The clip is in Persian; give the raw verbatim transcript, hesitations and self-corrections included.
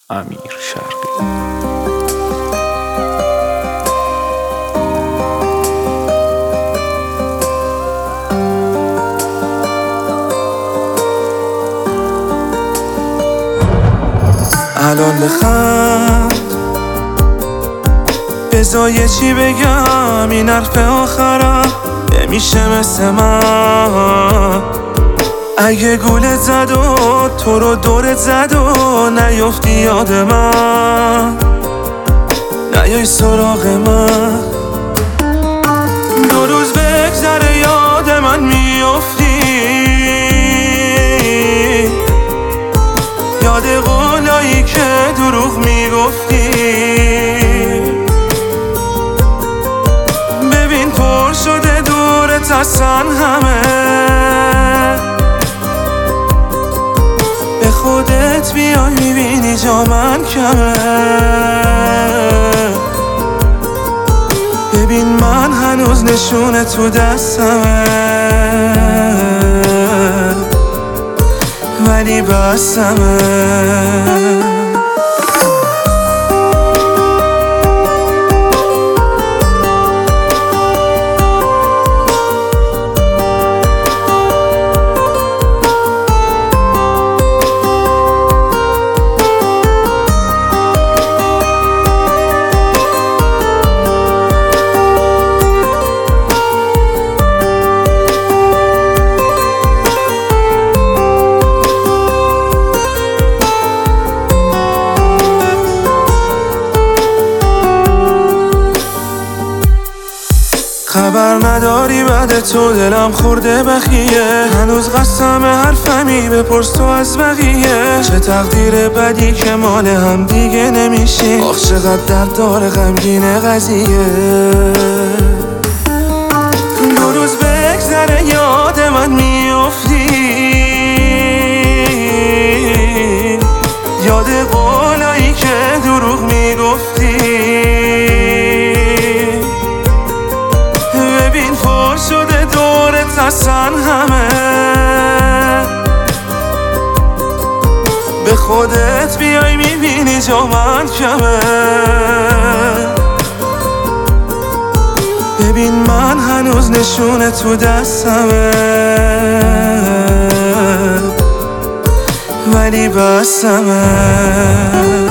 امیر شرقی. الان بخند بذار چی بگم، این حرف آخرم نمیشه مثل من. اگه گولت زد و تو رو دورت زد و نیفتی یاد من، نیای سراغ من. دو روز بگذره یاد من میفتی، یاد قولایی که دروغ میگفتی. ببین پر شده دورت اصلا همه، به خودت بیای میبینی جا من کمه. ببین من هنوز نشونه تو دستمه، ولی بستمه. خبر نداری بعد تو دلم خورده بخیه، هنوز قسم حرفمی بپرس تو از بقیه. چه تقدیر بدی که مال هم دیگه نمیشی، آخ چقدر درد داره غمگین قضیه. دو روز بگذره یاد من میفتی، یاد قولایی که دروغ میگفتی. شده دورت اصلا همه، به خودت بیای میبینی جا من کمه. ببین من هنوز نشونه تو دستمه، ولی بستمه.